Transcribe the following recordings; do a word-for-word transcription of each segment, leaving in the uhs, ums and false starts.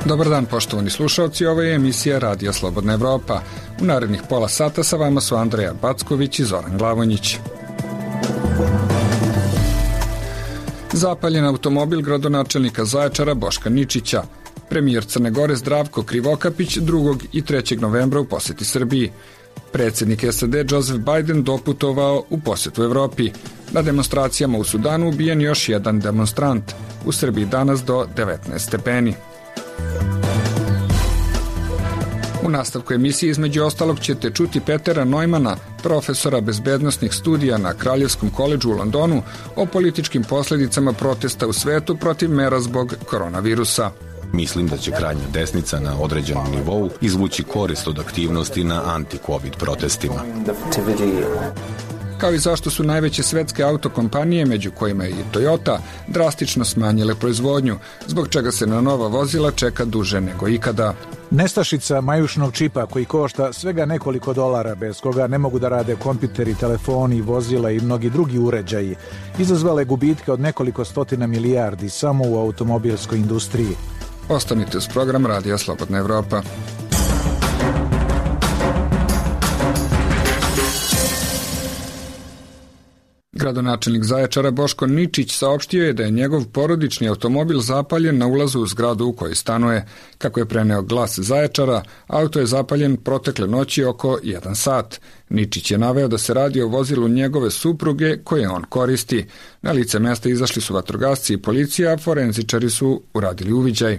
Dobar dan, poštovani slušalci, ovo je emisija Radija Slobodna Evropa. U narednih pola sata sa vama su Andreja Backović i Zoran Glavonjić. Zapaljen automobil gradonačelnika Zaječara Boška Ničića. Premijer Crne Gore Zdravko Krivokapić drugog i trećeg novembra u poseti Srbiji. Predsjednik S A D Joseph Biden doputovao u posetu Evropi. Na demonstracijama u Sudanu ubijen još jedan demonstrant. U Srbiji danas do devetnaest stepeni. U nastavku emisije između ostalog ćete čuti Petera Neumana, profesora bezbednosnih studija na Kraljevskom koledžu u Londonu, o političkim posljedicama protesta u svetu protiv mera zbog koronavirusa. Mislim da će krajnja desnica na određenom nivou izvući korist od aktivnosti na anti-covid protestima. Kao i zašto su najveće svetske autokompanije, među kojima je i Toyota, drastično smanjile proizvodnju, zbog čega se na nova vozila čeka duže nego ikada. Nestašica majušnog čipa koji košta svega nekoliko dolara, bez koga ne mogu da rade kompjuteri, telefoni, vozila i mnogi drugi uređaji, izazvale gubitke od nekoliko stotina milijardi samo u automobilskoj industriji. Ostanite uz program Radija Slobodna Evropa. Gradonačelnik Zaječara Boško Ničić saopštio je da je njegov porodični automobil zapaljen na ulazu u zgradu u kojoj stanuje. Kako je preneo Glas Zaječara, auto je zapaljen protekle noći oko jedan sat. Ničić je naveo da se radi o vozilu njegove supruge koje on koristi. Na lice mesta izašli su vatrogasci i policija, a forenzičari su uradili uviđaj.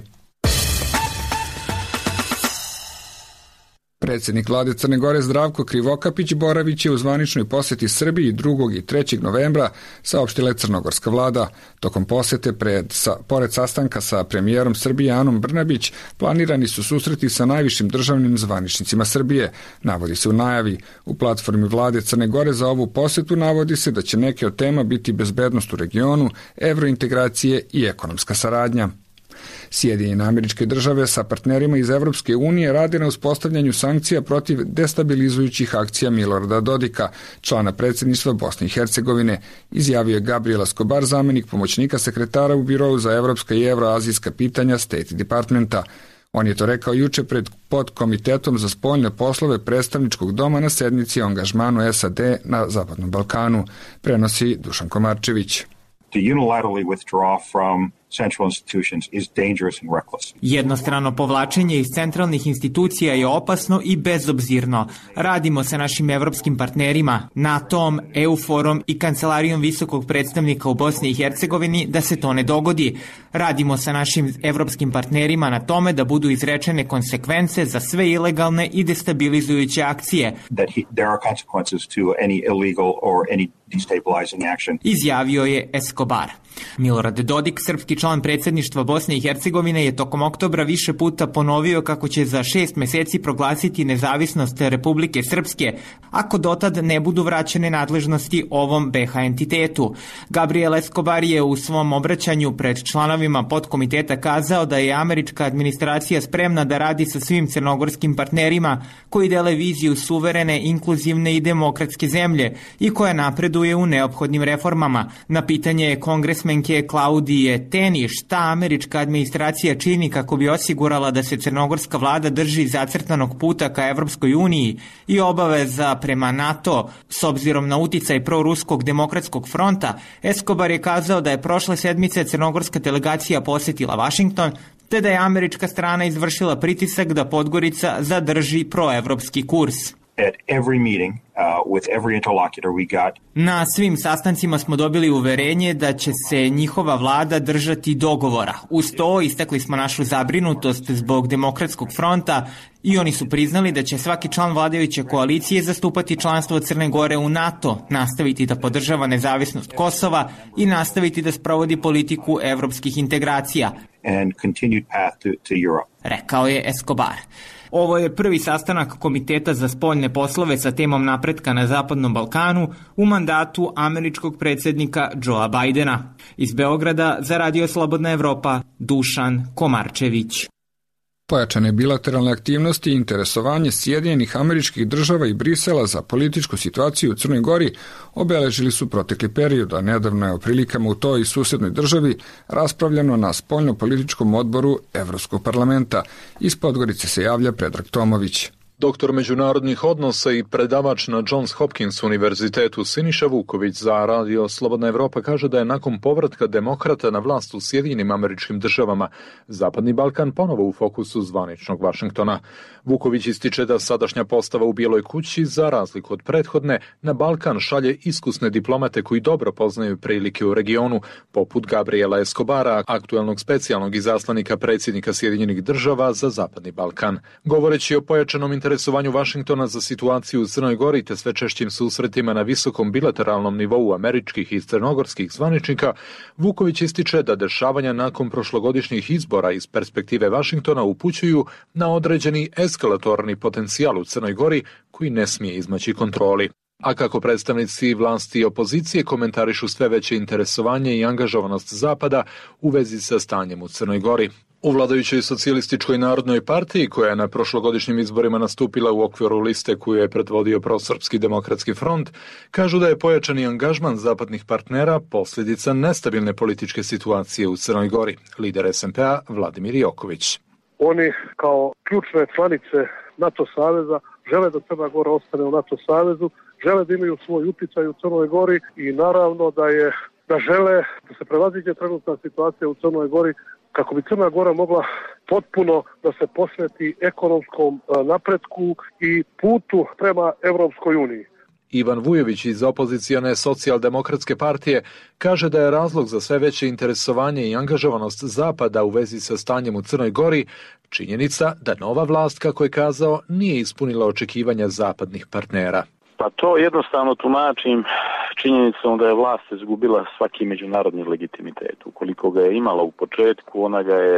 Predsjednik vlade Crne Gore Zdravko Krivokapić boraviće u zvaničnoj poseti Srbiji drugog i trećeg novembra, saopštila je crnogorska vlada. Tokom posete, pred, sa, pored sastanka sa premijerom Srbije Anom Brnabić, planirani su susreti sa najvišim državnim zvaničnicima Srbije, navodi se u najavi. U platformi vlade Crne Gore za ovu posetu navodi se da će neke od tema biti bezbednost u regionu, evrointegracije i ekonomska saradnja. Sjedinjene Američke Države sa partnerima iz Evropske unije rade na uspostavljanju sankcija protiv destabilizujućih akcija Milorada Dodika, člana predsjedništva Bosne i Hercegovine, izjavio je Gabriel Escobar, zamenik pomoćnika sekretara u Birou za evropska i evroazijska pitanja State Departmenta. On je to rekao juče pred podkomitetom za spoljne poslove predstavničkog doma na sednici o angažmanu S A D na Zapadnom Balkanu, prenosi Dušan Komarčević. To unilaterally withdraw from central institutions is dangerous and reckless. Jednostrano povlačenje iz centralnih institucija je opasno i bezobzirno. Radimo sa našim evropskim partnerima, NATO-om, EUFOR-om i Kancelarijom visokog predstavnika u Bosni i Hercegovini da se to ne dogodi. Radimo sa našim evropskim partnerima na tome da budu izrečene konsekvence za sve ilegalne i destabilizujuće akcije. That he, there are consequences to any illegal or any destabilizing action. Izjavio je Escobar. Milorad Dodik, srpski član predsjedništva Bosne i Hercegovine, je tokom oktobra više puta ponovio kako će za šest meseci proglasiti nezavisnost Republike Srpske, ako dotad ne budu vraćene nadležnosti ovom B H entitetu. Gabriel Escobar je u svom obraćanju pred članovima podkomiteta kazao da je američka administracija spremna da radi sa svim crnogorskim partnerima koji dele viziju suverene, inkluzivne i demokratske zemlje i koja napreduje u neophodnim reformama. Na pitanje je kongresmenke Klaudije Teni šta američka administracija čini kako bi osigurala da se crnogorska vlada drži zacrtanog puta ka Evropskoj uniji i obaveza prema NATO s obzirom na uticaj proruskog demokratskog fronta, Escobar je kazao da je prošle sedmice crnogorska delegacija posjetila Vašington, te da je američka strana izvršila pritisak da Podgorica zadrži proevropski kurs. At every meeting, uh, with every interlocutor we got. Na svim sastancima smo dobili uverenje da će se njihova vlada držati dogovora. Uz to istakli smo našu zabrinutost zbog demokratskog fronta i oni su priznali da će svaki član vladajuće koalicije zastupati članstvo Crne Gore u NATO, nastaviti da podržava nezavisnost Kosova i nastaviti da sprovodi politiku evropskih integracija. And continued path to, to Europe. Rekao je Escobar. Ovo je prvi sastanak Komiteta za spoljne poslove sa temom napretka na Zapadnom Balkanu u mandatu američkog predsjednika Joea Bidena. Iz Beograda za Radio Slobodna Evropa, Dušan Komarčević. Pojačane bilateralne aktivnosti i interesovanje Sjedinjenih Američkih Država i Brisela za političku situaciju u Crnoj Gori obeležili su protekli period, a nedavno je o prilikama u toj susednoj državi raspravljano na spoljno-političkom odboru Evropskog parlamenta. Iz Podgorice se javlja Predrag Tomović. Doktor međunarodnih odnosa i predavač na Johns Hopkins univerzitetu Siniša Vuković za radio Slobodna Evropa kaže da je nakon povratka demokrata na vlast u Sjedinjenim Američkim Državama Zapadni Balkan ponovo u fokusu zvaničnog Vašingtona. Vuković ističe da sadašnja postava u Bijeloj kući, za razliku od prethodne, na Balkan šalje iskusne diplomate koji dobro poznaju prilike u regionu, poput Gabriela Escobara, aktuelnog specijalnog izaslanika predsjednika Sjedinjenih Država za Zapadni Balkan. Govoreći o pojačanom interesovanju Vašingtona za situaciju u Crnoj Gori te sve češćim susretima na visokom bilateralnom nivou američkih i crnogorskih zvaničnika, Vuković ističe da dešavanja nakon prošlogodišnjih izbora iz perspektive Vašingtona upućuju na određeni eskalatorni potencijal u Crnoj Gori koji ne smije izmaći kontroli. A kako predstavnici vlasti i opozicije komentarišu sve veće interesovanje i angažovanost Zapada u vezi sa stanjem u Crnoj Gori. U vladajućoj socijalističkoj narodnoj partiji, koja je na prošlogodišnjim izborima nastupila u okviru liste koju je predvodio Prosrpski demokratski front, kažu da je pojačani angažman zapadnih partnera posljedica nestabilne političke situacije u Crnoj Gori. Lider es en pe a Vladimir Joković. Oni kao ključne članice NATO saveza žele da Crna Gora ostane u NATO savezu, žele da imaju svoj uticaj u Crnoj Gori i naravno da je da žele da se prevaziđe trenutna situacija u Crnoj Gori kako bi Crna Gora mogla potpuno da se posveti ekonomskom napretku i putu prema Evropskoj uniji. Ivan Vujović iz opozicione socijaldemokratske partije kaže da je razlog za sve veće interesovanje i angažovanost Zapada u vezi sa stanjem u Crnoj Gori činjenica da nova vlast, kako je kazao, nije ispunila očekivanja zapadnih partnera. Pa to jednostavno tumačim činjenicom da je vlast izgubila svaki međunarodni legitimitet. Ukoliko ga je imala u početku, ona ga je, e,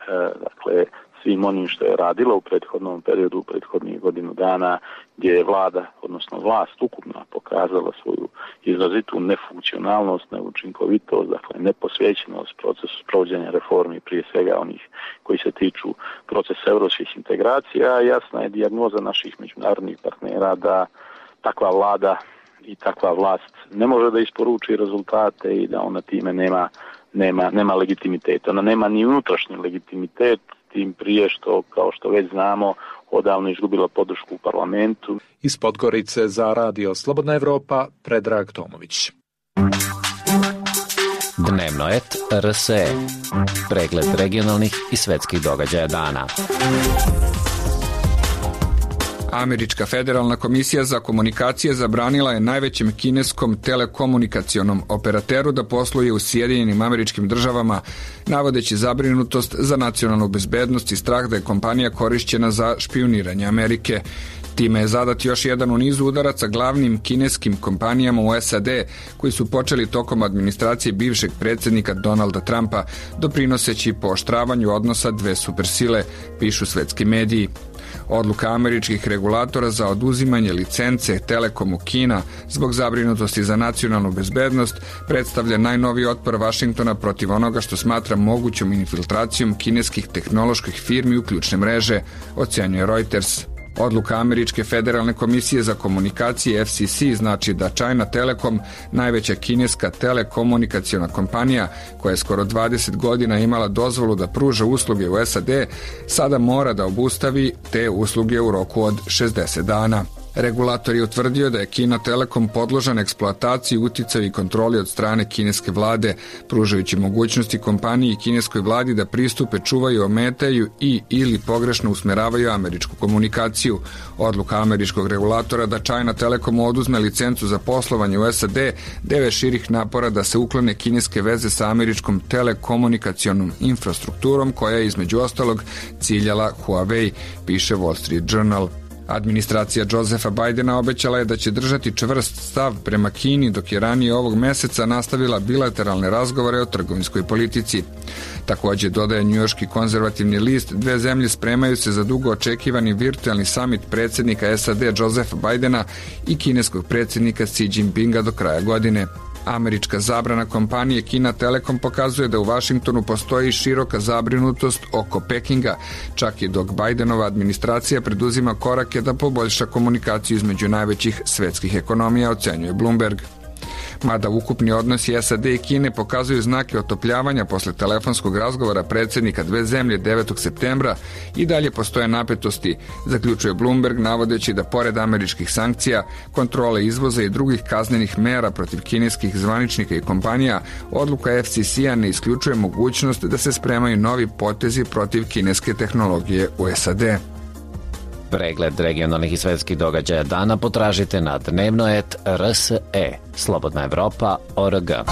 dakle, svim onim što je radila u prethodnom periodu, u prethodnih godinu dana, gdje je vlada, odnosno vlast ukupno pokazala svoju izrazitu nefunkcionalnost, neučinkovitost, dakle neposvećenost procesu sprovođenja reformi, prije svega onih koji se tiču procesa evropskih integracija. Jasna je dijagnoza naših međunarodnih partnera da takva vlada i takva vlast ne može da isporuči rezultate i da ona time nema, nema, nema legitimitet. Ona nema ni unutrašnji legitimitet, tim prije što, kao što već znamo, odavno izgubila podršku u parlamentu. Iz Podgorice za radio Slobodna Evropa, Predrag Tomović. Dnevno et er es e. Pregled regionalnih i svetskih događaja dana. Američka federalna komisija za komunikacije zabranila je najvećem kineskom telekomunikacionom operateru da posluje u Sjedinjenim Američkim Državama, navodeći zabrinutost za nacionalnu bezbednost i strah da je kompanija korišćena za špijuniranje Amerike. Time je zadat još jedan u nizu udaraca glavnim kineskim kompanijama u es a de koji su počeli tokom administracije bivšeg predsjednika Donalda Trumpa, doprinoseći pooštravanju odnosa dve supersile, pišu svetski mediji. Odluka američkih regulatora za oduzimanje licence Telekomu Kina zbog zabrinutosti za nacionalnu bezbednost predstavlja najnoviji otpor Vašingtona protiv onoga što smatra mogućom infiltracijom kineskih tehnoloških firmi u ključne mreže, ocenjuje Reuters. Odluka Američke federalne komisije za komunikacije ef ce ce znači da China Telecom, najveća kineska telekomunikaciona kompanija koja je skoro dvadeset godina imala dozvolu da pruža usluge u es a de, sada mora da obustavi te usluge u roku od šezdeset dana. Regulator je utvrdio da je Kina Telekom podložan eksploataciji, uticaju i kontroli od strane kineske vlade, pružajući mogućnosti kompaniji i kineskoj vladi da pristupe, čuvaju, ometaju i ili pogrešno usmeravaju američku komunikaciju. Odluka američkog regulatora da China Telekomu oduzme licencu za poslovanje u es a de deve širih napora da se uklone kineske veze sa američkom telekomunikacionom infrastrukturom koja je između ostalog ciljala Huawei, piše Wall Street Journal. Administracija Josepha Bidena obećala je da će držati čvrst stav prema Kini, dok je ranije ovog meseca nastavila bilateralne razgovore o trgovinskoj politici. Također, dodaje njujorški konzervativni list, dve zemlje spremaju se za dugo očekivani virtualni summit predsjednika es a de Josepha Bidena i kineskog predsjednika Xi Jinpinga do kraja godine. Američka zabrana kompanije Kina Telekom pokazuje da u Vašingtonu postoji široka zabrinutost oko Pekinga, čak i dok Bajdenova administracija preduzima korake da poboljša komunikaciju između najvećih svetskih ekonomija, ocenjuje Bloomberg. Mada ukupni odnosi S A D i Kine pokazuju znake otopljavanja posle telefonskog razgovora predsjednika dve zemlje devetog septembra, i dalje postoje napetosti, zaključuje Bloomberg, navodeći da pored američkih sankcija, kontrole izvoza i drugih kaznenih mera protiv kineskih zvaničnika i kompanija, odluka F C C-a ne isključuje mogućnost da se spremaju novi potezi protiv kineske tehnologije u S A D. Pregled regionalnih i svetskih događaja dana potražite na dnevno et r s e, Slobodna Evropa, o r g.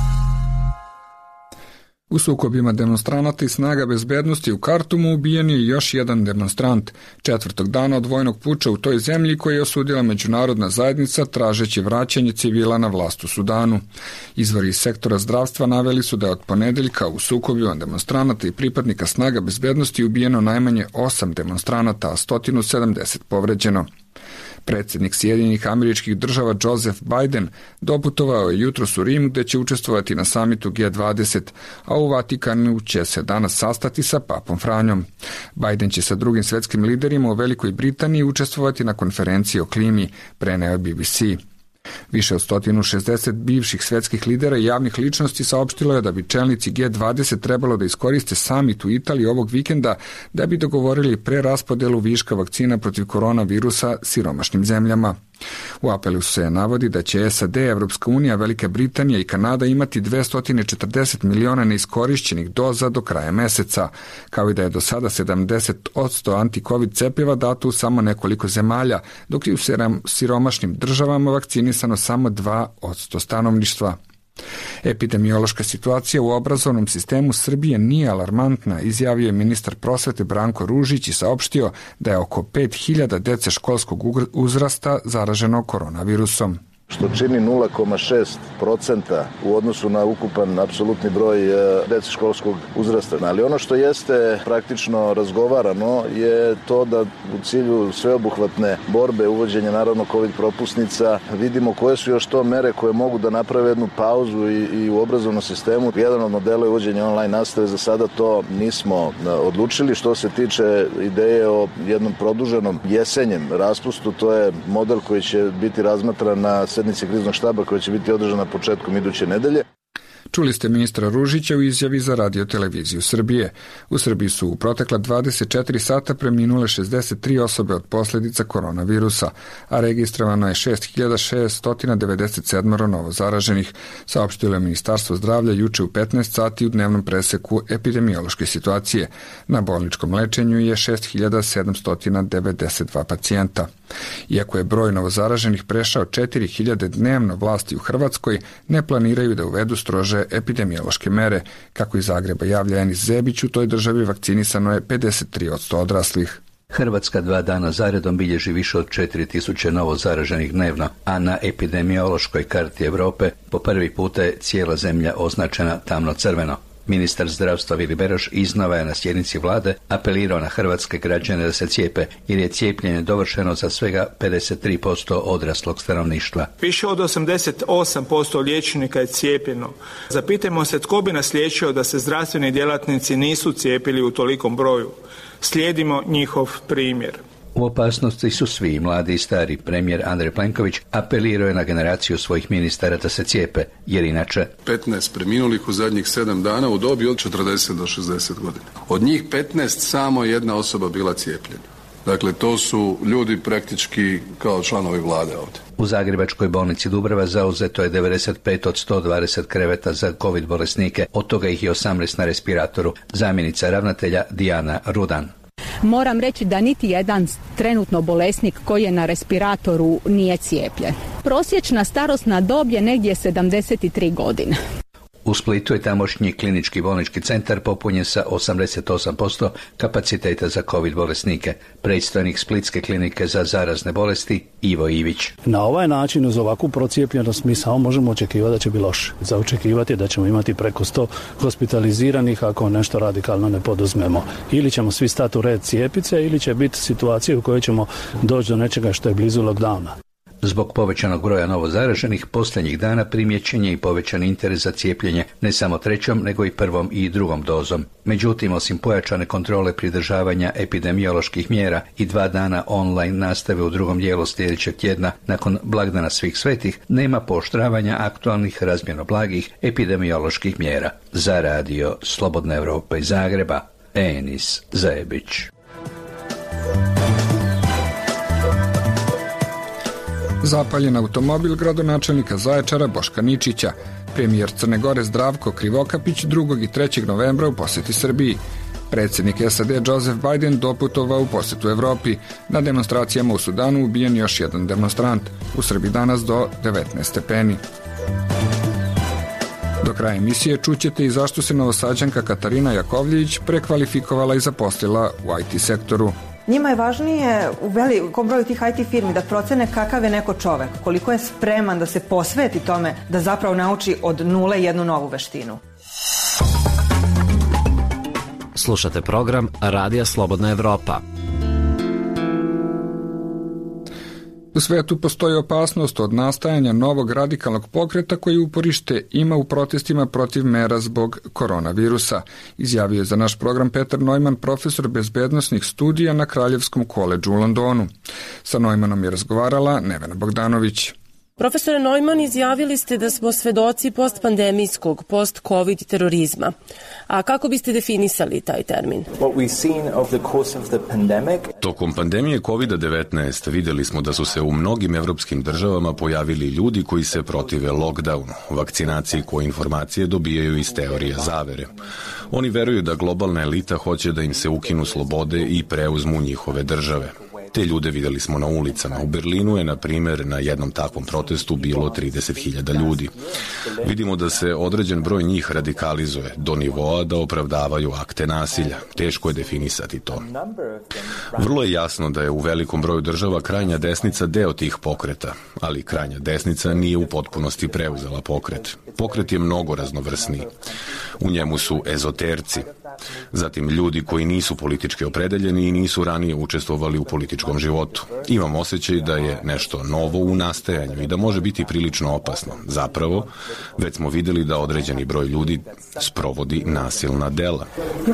U sukobima demonstranata i snaga bezbednosti u Kartumu ubijen je još jedan demonstrant, četvrtog dana od vojnog puča u toj zemlji koji je osudila međunarodna zajednica tražeći vraćanje civila na vlast u Sudanu. Izvori iz sektora zdravstva naveli su da je od ponedeljka u sukobima demonstranata i pripadnika snaga bezbednosti ubijeno najmanje osam demonstranata, a sto sedamdeset povređeno. Predsjednik Sjedinjenih Američkih Država Joseph Biden doputovao je jutros u Rim, gde će učestvovati na samitu G dvadeset, a u Vatikanu će se danas sastati sa papom Franjom. Biden će sa drugim svetskim liderima u Velikoj Britaniji učestvovati na konferenciji o klimi, preneo B B C. Više od sto šezdeset bivših svetskih lidera i javnih ličnosti saopštilo je da bi čelnici G dvadeset trebalo da iskoriste samit u Italiji ovog vikenda da bi dogovorili preraspodelu viška vakcina protiv koronavirusa siromašnim zemljama. U apelu se navodi da će S A D, Evropska unija, Velika Britanija i Kanada imati dvesta četrdeset miliona neiskorišćenih doza do kraja meseca, kao i da je do sada sedamdeset posto anti-covid cepiva dato u samo nekoliko zemalja, dok je u siromašnim državama vakcinisano samo dva posto stanovništva. Epidemiološka situacija u obrazovnom sistemu Srbije nije alarmantna, izjavio je ministar prosvete Branko Ružić i saopštio da je oko pet hiljada dece školskog uzrasta zaraženo koronavirusom. Što čini nula zarez šest procenta u odnosu na ukupan apsolutni broj dece školskog uzrasta. Ali ono što jeste praktično razgovarano je to da u cilju sveobuhvatne borbe uvođenja naravno COVID propusnica vidimo koje su još to mere koje mogu da naprave jednu pauzu i, i u obrazovnom sistemu. Jedan od modela je uvođenje online nastave, za sada to nismo odlučili. Što se tiče ideje o jednom produženom jesenjem raspustu, to je model koji će biti razmatran na sednici kriznog štaba koja će biti održana početkom iduće nedelje. Čuli ste ministra Ružića u izjavi za Radio televiziju Srbije. U Srbiji su u protekla dvadeset četiri sata preminule šezdeset tri osobe od posljedica koronavirusa, a registrovano je šest hiljada šesto devedeset sedam novo zaraženih, saopštilo je Ministarstvo zdravlja juče u petnaest sati u dnevnom preseku epidemiološke situacije. Na bolničkom lečenju je šest hiljada sedamsto devedeset dva pacijenta. Iako je broj novozaraženih prešao četiri hiljade dnevno, vlasti u Hrvatskoj ne planiraju da uvedu strože epidemiološke mere. Kako iz Zagreba javlja Enis Zebić, u toj državi vakcinisano je pedeset tri posto odraslih. Hrvatska dva dana zaredom bilježi više od četiri tisuće novo zaraženih dnevno, a na epidemiološkoj karti Europe po prvi puta je cijela zemlja označena tamno-crveno. Ministar zdravstva Vili Beroš iznova je na sjednici vlade apelirao na hrvatske građane da se cijepe, jer je cijepljenje dovršeno za svega pedeset tri posto odraslog stanovništva. Više od osamdeset osam posto liječnika je cijepljeno. Zapitajmo se tko bi nas liječio da se zdravstveni djelatnici nisu cijepili u tolikom broju. Slijedimo njihov primjer. U opasnosti su svi, mladi i stari. Premijer Andrej Plenković apelirao je na generaciju svojih ministara da se cijepe, jer inače... petnaest preminulih u zadnjih sedam dana u dobi od četrdeset do šezdeset godina. Od njih petnaest samo jedna osoba bila cijepljena. Dakle, to su ljudi praktički kao članovi vlade ovdje. U Zagrebačkoj bolnici Dubrava zauzeto je devedeset pet od sto dvadeset kreveta za COVID bolesnike, od toga ih je osamnaest na respiratoru. Zamjenica ravnatelja Dijana Rudan. Moram reći da niti jedan trenutno bolesnik koji je na respiratoru nije cijepljen. Prosječna starosna dob je negdje sedamdeset tri godine. U Splitu je tamošnji klinički bolnički centar popunjen sa osamdeset osam posto kapaciteta za COVID bolesnike. Predstojnik Splitske klinike za zarazne bolesti Ivo Ivić. Na ovaj način uz ovakvu procijepljenost mi samo možemo očekivati da će biti loše. Za očekivati je da ćemo imati preko sto hospitaliziranih ako nešto radikalno ne poduzmemo. Ili ćemo svi stati u red cijepice ili će biti situacije u kojoj ćemo doći do nečega što je blizu lockdowna. Zbog povećanog broja novozaraženih, posljednjih dana primjećen je i povećan interes za cijepljenje ne samo trećom, nego i prvom i drugom dozom. Međutim, osim pojačane kontrole pridržavanja epidemioloških mjera i dva dana online nastave u drugom dijelu sljedećeg tjedna nakon blagdana Svih svetih, nema pooštravanja aktualnih razmjerno blagih epidemioloških mjera. Za radio Slobodna Evropa iz Zagreba, Enis Zajebić. Zapaljen automobil gradonačelnika Zaječara Boška Ničića. Premijer Crne Gore Zdravko Krivokapić drugog i trećeg novembra u posjeti Srbiji. Predsjednik S A D Joseph Biden doputovao u posjetu Evropi. Na demonstracijama u Sudanu ubijen još jedan demonstrant. U Srbiji danas do devetnaest stepeni. Do kraja emisije čućete i zašto se Novosađanka Katarina Jakovljević prekvalifikovala i zaposlila u I T sektoru. Njima je važnije u velikom broju tih I T firmi da procene kakav je neko čovek, koliko je spreman da se posveti tome da zapravo nauči od nule jednu novu veštinu. Slušate program Radija Slobodna Evropa. U svetu postoji opasnost od nastajanja novog radikalnog pokreta koji uporište ima u protestima protiv mera zbog koronavirusa, izjavio je za naš program Petar Neumann, profesor bezbednosnih studija na Kraljevskom koledžu u Londonu. Sa Neumannom je razgovarala Nevena Bogdanović. Profesore Neumann, izjavili ste da smo svedoci postpandemijskog, post-covid terorizma. A kako biste definisali taj termin? Tokom pandemije kovid devetnaest vidjeli smo da su se u mnogim evropskim državama pojavili ljudi koji se protive lockdownu, vakcinaciji koje informacije dobijaju iz teorije zavere. Oni veruju da globalna elita hoće da im se ukinu slobode i preuzmu njihove države. Te ljude vidjeli smo na ulicama. U Berlinu je, na primjer, na jednom takvom protestu bilo trideset hiljada ljudi. Vidimo da se određen broj njih radikalizuje do nivoa da opravdavaju akte nasilja. Teško je definisati to. Vrlo je jasno da je u velikom broju država krajnja desnica deo tih pokreta, ali krajnja desnica nije u potpunosti preuzela pokret. Pokret je mnogo raznovrsniji. U njemu su ezoterci, zatim ljudi koji nisu politički opredeljeni i nisu ranije učestvovali u političkom životu. Imam osjećaj da je nešto novo u nastajanju i da može biti prilično opasno. Zapravo, već smo vidjeli da određeni broj ljudi sprovodi nasilna dela.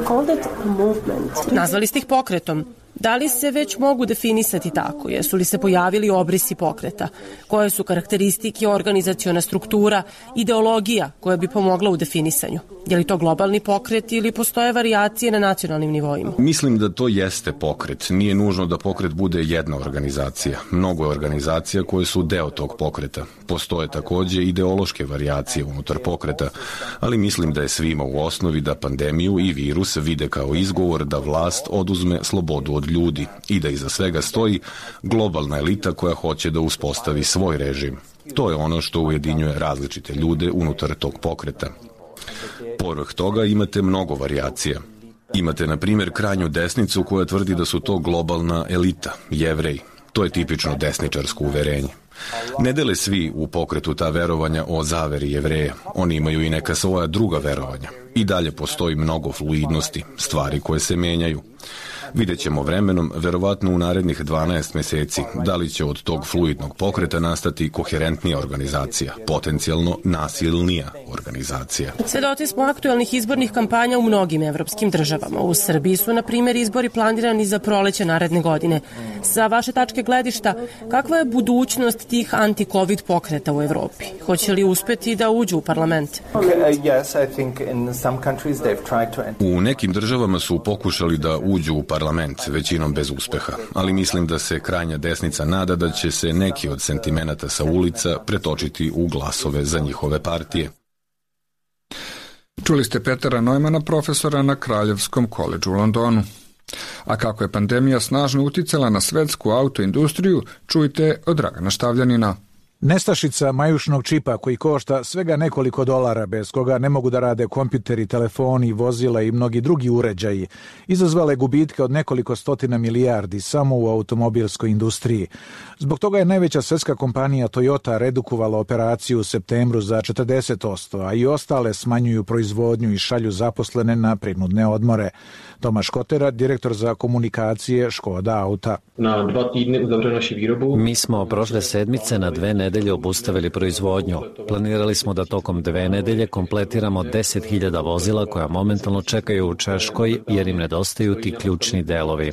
Nazvali ste ih pokretom. Da li se već mogu definisati tako? Jesu li se pojavili obrisi pokreta? Koje su karakteristike, organizaciona struktura, ideologija koja bi pomogla u definisanju? Je li to globalni pokret ili postoje varijacije na nacionalnim nivoima? Mislim da to jeste pokret. Nije nužno da pokret bude jedna organizacija. Mnogo je organizacija koje su deo tog pokreta. Postoje također ideološke varijacije unutar pokreta, ali mislim da je svima u osnovi da pandemiju i virus vide kao izgovor da vlast oduzme slobodu od ljudi i da iza svega stoji globalna elita koja hoće da uspostavi svoj režim. To je ono što ujedinjuje različite ljude unutar tog pokreta. Povrh toga imate mnogo varijacija. Imate, na primjer, krajnju desnicu koja tvrdi da su to globalna elita, Jevreji. To je tipično desničarsko uverenje. Ne dele svi u pokretu ta verovanja o zaveri Jevreja. Oni imaju i neka svoja druga verovanja. I dalje postoji mnogo fluidnosti, stvari koje se menjaju. Vidjet ćemo vremenom, verovatno u narednih dvanaest mjeseci, da li će od tog fluidnog pokreta nastati koherentnija organizacija, potencijalno nasilnija organizacija. Svedoci smo aktualnih izbornih kampanja u mnogim evropskim državama. U Srbiji su, na primjer, izbori planirani za proleće naredne godine. Sa vaše tačke gledišta, kakva je budućnost tih anti-covid pokreta u Evropi? Hoće li uspeti da uđu u parlament? U nekim državama su pokušali da uđu u parlament, većinom bez uspeha, ali mislim da se krajnja desnica nada da će se neki od sentimenata sa ulica pretočiti u glasove za njihove partije. Čuli ste Petera Neumana, profesora na Kraljevskom koledžu u Londonu. A kako je pandemija snažno uticala na svetsku autoindustriju, čujte od Dragana Štavljanina. Nestašica majušnog čipa koji košta svega nekoliko dolara, bez koga ne mogu da rade kompjuteri, telefoni, vozila i mnogi drugi uređaji, izazvale gubitke od nekoliko stotina milijardi samo u automobilskoj industriji. Zbog toga je najveća svjetska kompanija Toyota redukovala operaciju u septembru za četrdeset posto, a i ostale smanjuju proizvodnju i šalju zaposlene na prinudne odmore. Tomaš Kotera, direktor za komunikacije Škoda Auta. Na dva týdny uzavřeli naši výrobu. Mi smo prošle sedmice na dve nedelje obustavili proizvodnju. Planirali smo da tokom dve nedelje kompletiramo deset hiljada vozila koja momentalno čekaju u Češkoj jer im nedostaju ti ključni delovi.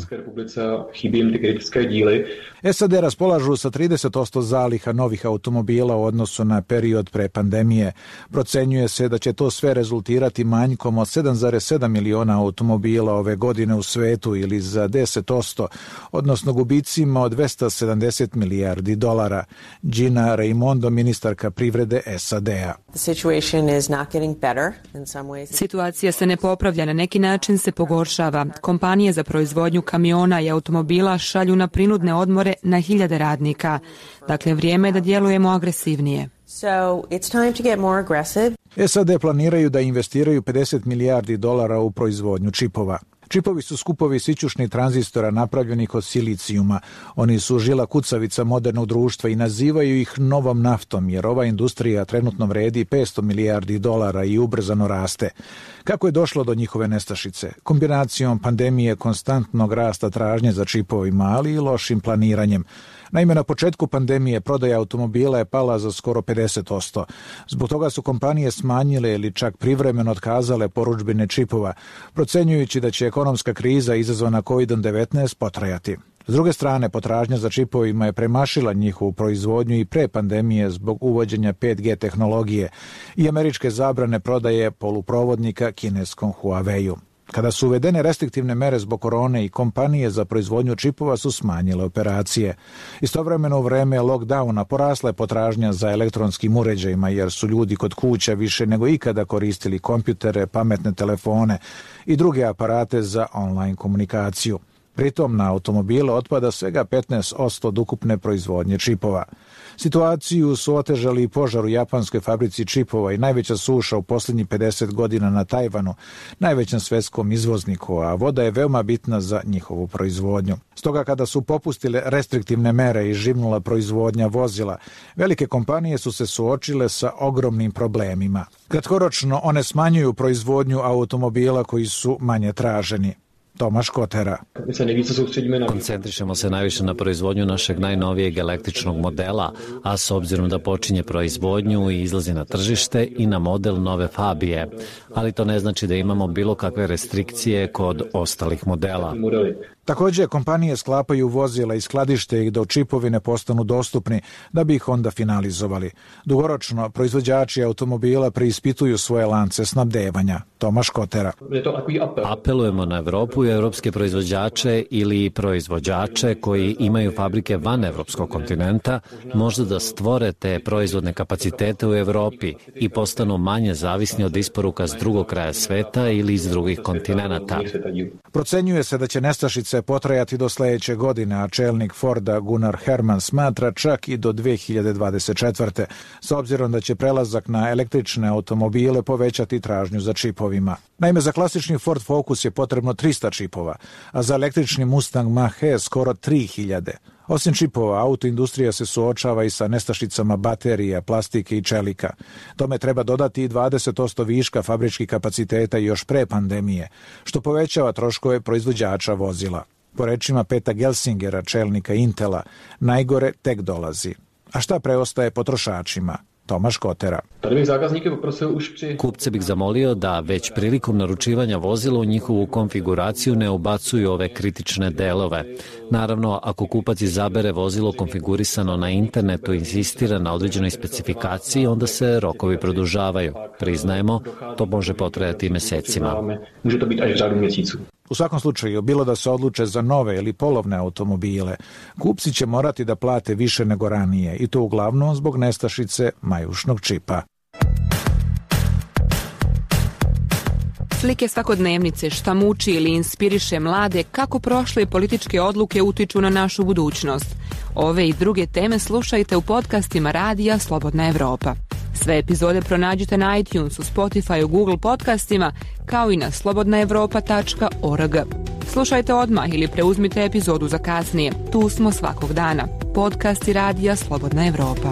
S A D raspolažu sa trideset posto zaliha novih automobila u odnosu na period pre pandemije. Procenjuje se da će to sve rezultirati manjkom od sedam zarez sedam miliona automobila ove godine u svetu ili za deset posto, odnosno gubicima od dvesta sedamdeset milijardi dolara. Gina Raimondo, ministarka privrede S A D-a. Situacija se ne popravlja, na neki način se pogoršava. Kompanije za proizvodnju kamiona i automobila šalju na prinudne odmore na hiljade radnika. Dakle, vrijeme je da djelujemo agresivnije. S A D planiraju da investiraju pedeset milijardi dolara u proizvodnju čipova. Čipovi su skupovi sićušnih tranzistora napravljenih od silicijuma. Oni su žila kucavica modernog društva i nazivaju ih novom naftom, jer ova industrija trenutno vredi petsto milijardi dolara i ubrzano raste. Kako je došlo do njihove nestašice? Kombinacijom pandemije, konstantnog rasta tražnje za čipovima, ali i lošim planiranjem. Naime, na početku pandemije prodaja automobila je pala za skoro pedeset posto. Zbog toga su kompanije smanjile ili čak privremeno otkazale porudžbine čipova, procenjujući da će ekonomska kriza izazvana kovid devetnaest potrajati. S druge strane, potražnja za čipovima je premašila njihovu proizvodnju i pre pandemije zbog uvođenja pet G tehnologije i američke zabrane prodaje poluprovodnika kineskom Huawei-u. Kada su uvedene restriktivne mere zbog korone i kompanije za proizvodnju čipova su smanjile operacije. Istovremeno u vreme lockdowna porasla je potražnja za elektronskim uređajima jer su ljudi kod kuća više nego ikada koristili kompjutere, pametne telefone i druge aparate za online komunikaciju. Pritom na automobile otpada svega petnaest posto od ukupne proizvodnje čipova. Situaciju su otežali i požar u japanskoj fabrici čipova i najveća suša u posljednjih pedeset godina na Tajvanu, najvećem svjetskom izvozniku, a voda je veoma bitna za njihovu proizvodnju. Stoga kada su popustile restriktivne mere i živnula proizvodnja vozila, velike kompanije su se suočile sa ogromnim problemima. Kratkoročno one smanjuju proizvodnju automobila koji su manje traženi. Tomaš Kotera. Koncentrišemo se najviše na proizvodnju našeg najnovijeg električnog modela, a s obzirom da počinje proizvodnju i izlazi na tržište i na model nove Fabije. Ali to ne znači da imamo bilo kakve restrikcije kod ostalih modela. Također, kompanije sklapaju vozila i skladište ih dok čipovi ne postanu dostupni, da bi ih onda finalizovali. Dugoročno, proizvođači automobila preispituju svoje lance snabdevanja. Tomaš Kotera. Apelujemo na Evropu i evropske proizvođače ili proizvođače koji imaju fabrike van evropskog kontinenta, možda da stvore te proizvodne kapacitete u Evropi i postanu manje zavisni od isporuka s drugog kraja sveta ili iz drugih kontinenata. Procenjuje se da će nestašice potrajati do sljedeće godine, a čelnik Forda Gunnar Herman smatra čak i do dve hiljade dvadeset četvrte. S obzirom da će prelazak na električne automobile povećati tražnju za čipovima. Naime, za klasični Ford Focus je potrebno trista čipova, a za električni Mustang Mach-E skoro tri hiljade. Osim čipova, autoindustrija se suočava i sa nestašicama baterija, plastike i čelika. Tome treba dodati i dvadeset posto viška fabričkih kapaciteta još pre pandemije, što povećava troškove proizvođača vozila. Po rečima Peta Gelsingera, čelnika Intela, najgore tek dolazi. A šta preostaje potrošačima? Tomaš Kotera. Kupce bih zamolio da već prilikom naručivanja vozila u njihovu konfiguraciju ne ubacuju ove kritične delove. Naravno, ako kupac izabere vozilo konfigurisano na internetu i insistira na određenoj specifikaciji, onda se rokovi produžavaju. Priznajemo, to može potrajati mesecima. U svakom slučaju, bilo da se odluče za nove ili polovne automobile, kupci će morati da plate više nego ranije i to uglavnom zbog nestašice majušnog čipa. Slike svakodnevnice, šta muči ili inspiriše mlade, kako prošle političke odluke utiču na našu budućnost. Ove i druge teme slušajte u podcastima Radija Slobodna Evropa. Sve epizode pronađite na iTunesu, Spotify, Google podcastima, kao i na slobodna evropa tačka org. Slušajte odmah ili preuzmite epizodu za kasnije. Tu smo svakog dana. Podcasti Radija Slobodna Evropa.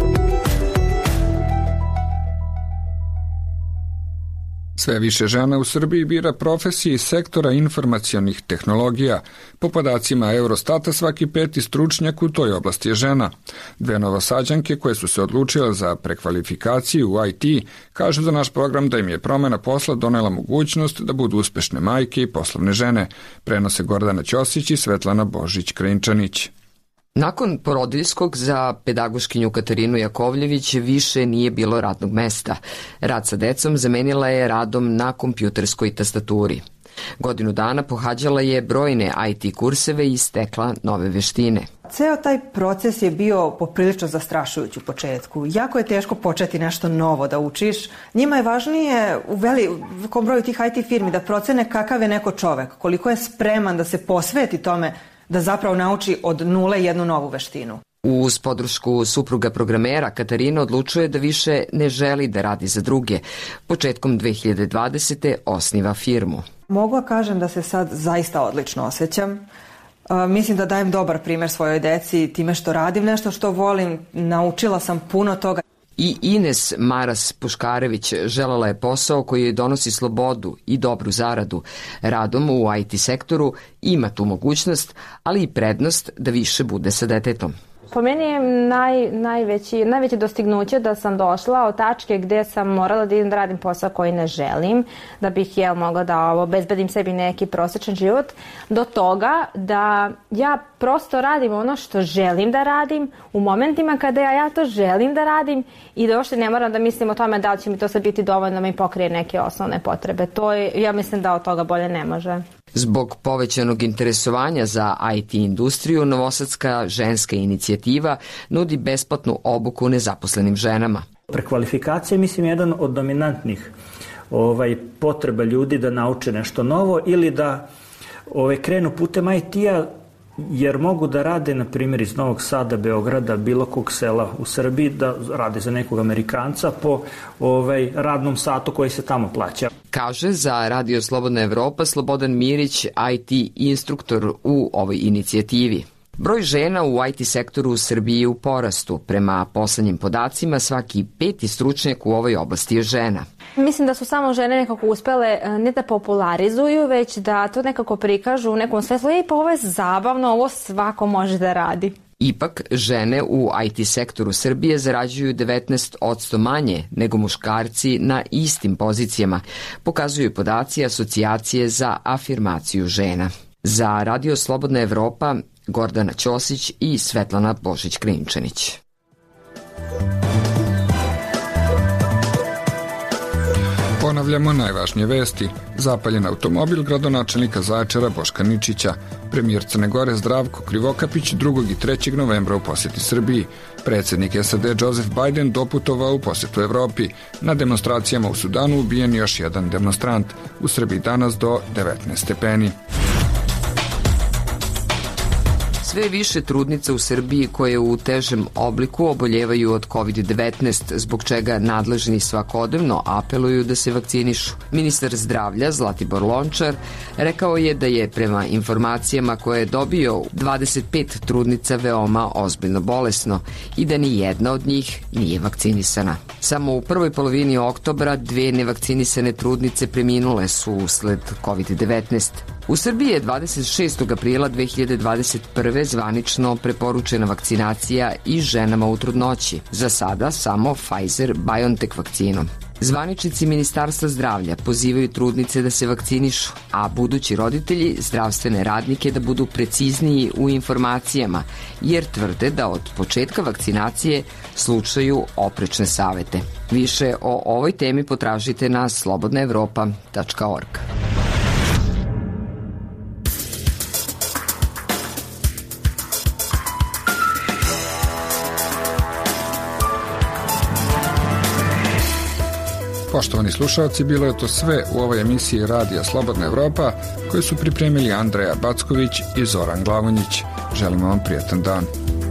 Sve više žena u Srbiji bira profesije iz sektora informacionih tehnologija. Po podacima Eurostata, svaki peti stručnjak u toj oblasti je žena. Dve novosađanke koje su se odlučile za prekvalifikaciju u I T kažu za naš program da im je promena posla donela mogućnost da budu uspešne majke i poslovne žene. Prenose Gordana Ćosić i Svetlana Božić-Krinčanić. Nakon porodiljskog za pedagoškinju Katarinu Jakovljević više nije bilo radnog mesta. Rad sa decom zamenila je radom na kompjuterskoj tastaturi. Godinu dana pohađala je brojne I T kurseve i stekla nove veštine. Ceo taj proces je bio poprilično zastrašujući u početku. Jako je teško početi nešto novo da učiš. Njima je važnije u velikom broju tih I T firmi da procene kakav je neko čovek, koliko je spreman da se posveti tome da zapravo nauči od nule jednu novu veštinu. Uz podršku supruga programera, Katarina odlučuje da više ne želi da radi za druge. Početkom dve hiljade dvadesete osniva firmu. Mogu da kažem da se sad zaista odlično osjećam. Uh, mislim da dajem dobar primer svojoj deci time što radim nešto što volim. Naučila sam puno toga. I Ines Maras Puškarević želela je posao koji joj donosi slobodu i dobru zaradu. Radom u I T sektoru ima tu mogućnost, ali i prednost da više bude sa detetom. Po meni je naj, najveći, najveće dostignuće da sam došla od tačke gde sam morala da idem da radim posao koji ne želim, da bih jel mogla da obezbedim sebi neki prosječan život, do toga da ja prosto radim ono što želim da radim u momentima kada ja, ja to želim da radim i da uopšte ne moram da mislim o tome da li će mi to sad biti dovoljno da mi pokrije neke osnovne potrebe. To je, ja mislim da od toga bolje ne može. Zbog povećanog interesovanja za I T industriju, Novosadska ženska inicijativa nudi besplatnu obuku nezaposlenim ženama. Prekvalifikacija je, mislim, jedan od dominantnih ovaj, potreba ljudi da nauče nešto novo ili da ovaj, krenu putem I T-a, jer mogu da rade, na primjer, iz Novog Sada, Beograda, bilo kog sela u Srbiji, da rade za nekog Amerikanca po ovaj, radnom satu koji se tamo plaća. Kaže za Radio Slobodna Evropa Slobodan Mirić, I T instruktor u ovoj inicijativi. Broj žena u I T sektoru u Srbiji je u porastu. Prema poslednjim podacima, svaki peti stručnjak u ovoj oblasti je žena. Mislim da su samo žene nekako uspele ne da popularizuju, već da to nekako prikažu u nekom svetlu. Ej, pa ovo je zabavno, ovo svako može da radi. Ipak, žene u I T sektoru Srbije zarađuju devetnaest posto manje nego muškarci na istim pozicijama, pokazuju podaci Asocijacije za afirmaciju žena. Za Radio Slobodna Evropa, Gordana Ćosić i Svetlana Božić-Krinčanić. Ponavljamo najvažnije vesti. Zapaljen automobil gradonačelnika Zaječara Boška Ničića. Premijer Crne Gore Zdravko Krivokapić drugog i trećeg novembra u poseti Srbiji. Predsjednik S A D Joseph Biden doputovao u posetu Evropi. Na demonstracijama u Sudanu ubijen još jedan demonstrant. U Srbiji danas do devetnaest stepeni. Sve više trudnica u Srbiji koje u težem obliku oboljevaju od kovid devetnaest, zbog čega nadležni svakodnevno apeluju da se vakcinišu. Ministar zdravlja Zlatibor Lončar rekao je da je prema informacijama koje je dobio dvadeset pet trudnica veoma ozbiljno bolesno i da ni jedna od njih nije vakcinisana. Samo u prvoj polovini oktobra dve nevakcinisane trudnice preminule su usled kovid devetnaest. U Srbiji je dvadeset šestog aprila dve hiljade dvadeset prve zvanično preporučena vakcinacija i ženama u trudnoći. Za sada samo Pfizer-BioNTech vakcinom. Zvaničnici Ministarstva zdravlja pozivaju trudnice da se vakcinišu, a budući roditelji zdravstvene radnike da budu precizniji u informacijama, jer tvrde da od početka vakcinacije slušaju oprečne savete. Više o ovoj temi potražite na slobodna evropa tačka org. Poštovani slušalci, bilo je to sve u ovoj emisiji Radija Slobodna Evropa koju su pripremili Andreja Backović i Zoran Glavonjić. Želimo vam prijetan dan.